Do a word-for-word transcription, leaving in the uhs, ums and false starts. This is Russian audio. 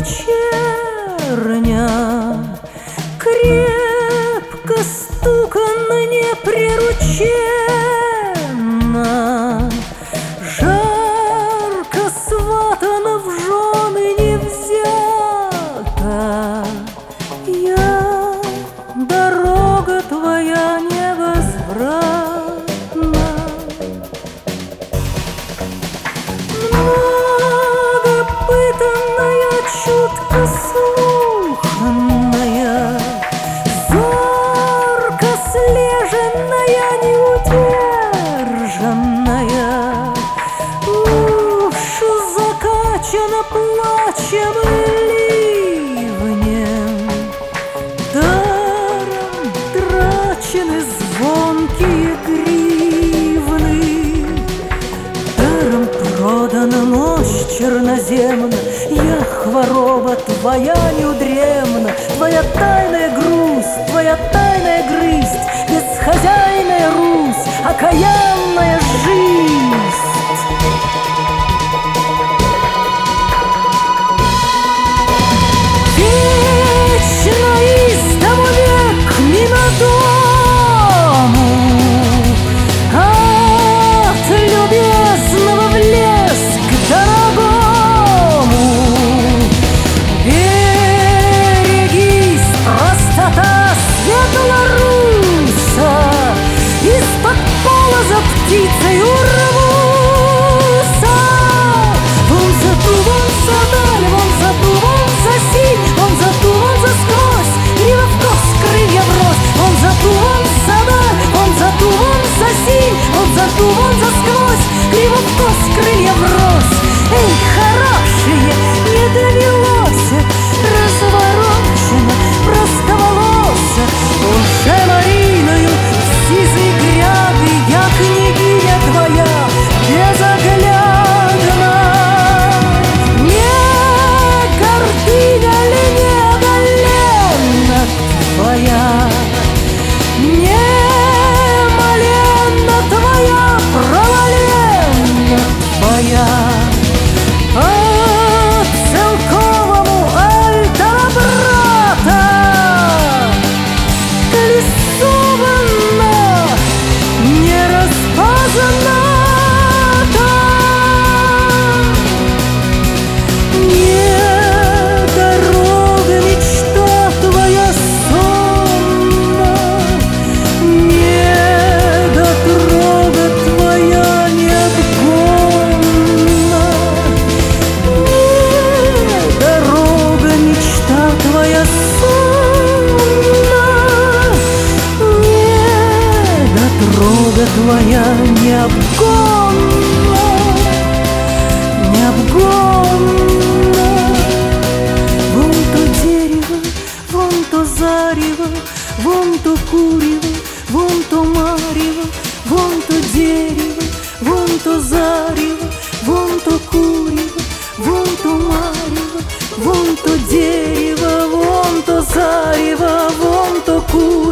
вечерня, крепко стуканно неприрученно, жарко сватана в жены не взята. Я дорога твоя невозвратна. Многопытанная, чутко слуханная, зорко слеженная, неудержанная, уж закачана плачем и ливнем, даром трачены звонкие гривны, даром продана мощь черноземна. Я хвороба твоя неудремна, твоя тайная грусть, твоя тайная грысть, бесхозяйная Русь, окаянная жизнь. Вечно из дому век мимо дому, от любезного в лес к дорогому. Берегись, простота светлоруса, из-под полоза птицей урвуса. Вон за ту, вон за даль, вон за ту, вон за синь, вон за ту, вон за сквозь, грива вкос, крылья врозь. Вон за ту, вон за даль, вон за ту, вон за синь, вон за ту, вон за сквозь, грива вкос, крылья врозь. Эй, хорошие, не довелось, разворочено, простоволоса, уже Мариною сизой гряды я княгиня твоя безоглядна. Не гордыня ли неодоленно твоя, не моленна твоя, проваленна твоя, по целковому альтера брата колесована, не распозната. Не дорога, мечта твоя сонна, не дотрога твоя неотгонна. Не дорога, мечта твоя сонна, не дотрога твоя необгонна, необгонна. Вон то дерево, вон то зарево, вон то курево, вон то марево, вон то дерево, вон то зарево, вон то курево, вон то марево, вон то дерево, вон то зарево, вон то курево.